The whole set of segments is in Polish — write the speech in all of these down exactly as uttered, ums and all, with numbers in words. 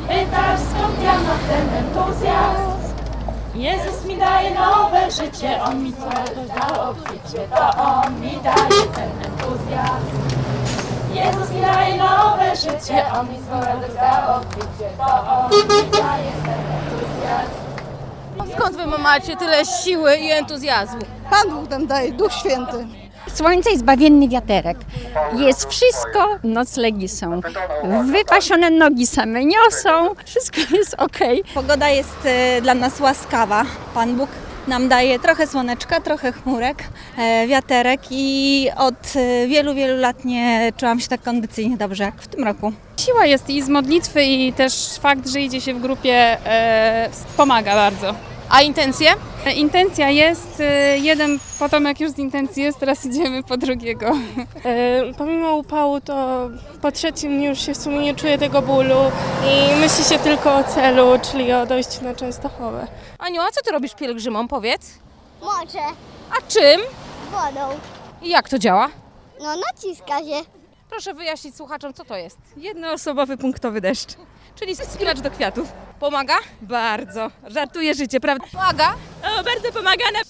Pytasz, skąd ja mam ten entuzjazm? Jezus mi daje nowe życie, On mi całego dał obficie, to On mi daje ten entuzjazm. Jezus mi daje nowe życie, On mi całego dał obficie, to On mi daje ten entuzjazm. Skąd wy macie tyle siły i entuzjazmu? Pan Bóg nam daje, Duch Święty. Słońce i zbawienny wiaterek. Jest wszystko, noclegi są. Wypasione nogi same niosą, wszystko jest okej. Pogoda jest e, dla nas łaskawa. Pan Bóg nam daje trochę słoneczka, trochę chmurek, e, wiaterek i od e, wielu, wielu lat nie czułam się tak kondycyjnie dobrze jak w tym roku. Siła jest i z modlitwy, i też fakt, że idzie się w grupie, e, pomaga bardzo. A intencje? E, Intencja jest, e, jeden potomek już z intencji jest, teraz idziemy po drugiego. E, Pomimo upału, to po trzecim dniu już się w sumie nie czuję tego bólu i myśli się tylko o celu, czyli o dojściu na Częstochowę. Aniu, a co ty robisz pielgrzymom, powiedz? Może A czym? wodą. I jak to działa? No naciska się. Proszę wyjaśnić słuchaczom, co to jest. Jednoosobowy punktowy deszcz, czyli wspinacz do kwiatów. Pomaga? Bardzo. Żartuje życie, prawda? Pomaga? O, bardzo pomaga nam.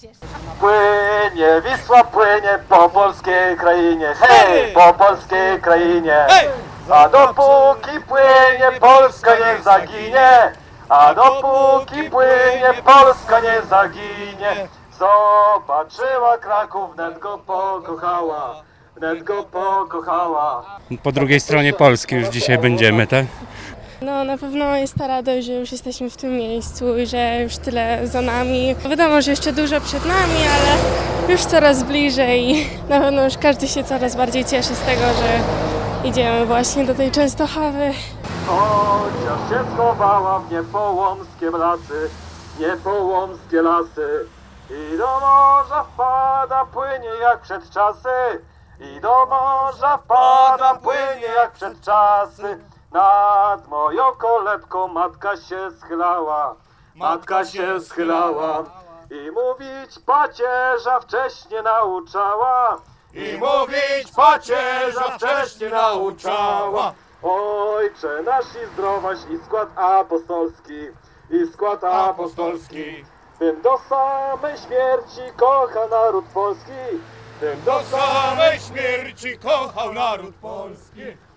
Płynie, Wisła płynie po polskiej krainie, hej, po polskiej krainie. A dopóki płynie, Polska nie zaginie. A dopóki płynie, Polska nie zaginie. Zobaczyła Kraków, wnet go pokochała, wnet go pokochała. Po drugiej stronie Polski już dzisiaj będziemy, tak? No na pewno jest ta radość, że już jesteśmy w tym miejscu i że już tyle za nami. Wiadomo, że jeszcze dużo przed nami, ale już coraz bliżej i na pewno już każdy się coraz bardziej cieszy z tego, że idziemy właśnie do tej Częstochowy. Chociaż się schowała w niepołomskie lasy, niepołomskie lasy. I do morza wpada, płynie jak przed czasy. I do morza wpada, płynie jak przed czasy. Nad moją kolebką matka się schylała, matka się schylała. I mówić pacierza wcześnie nauczała, i mówić pacierza wcześnie nauczała. Ojcze nasz i zdrowaś i skład apostolski, i skład apostolski. Tym do samej śmierci kocha naród polski, tym do samej śmierci kochał naród polski.